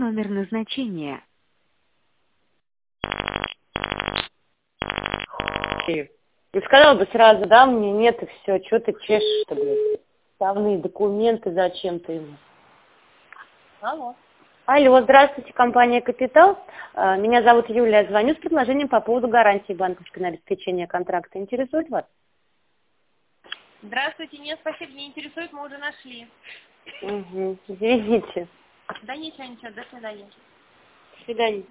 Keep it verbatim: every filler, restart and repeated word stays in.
Номер назначения. И сказала бы сразу, да, мне нет, и все, что ты чешешь-то, блядь? Ставные документы зачем ты ему? Алло. Алло, здравствуйте, компания «Капитал». А, Меня зовут Юлия, звоню с предложением по поводу гарантии банковской на обеспечение контракта. Интересует вас? Здравствуйте, нет, спасибо, не интересует, мы уже нашли. Угу, извините. Да ничего, ничего, до свидания. До свидания.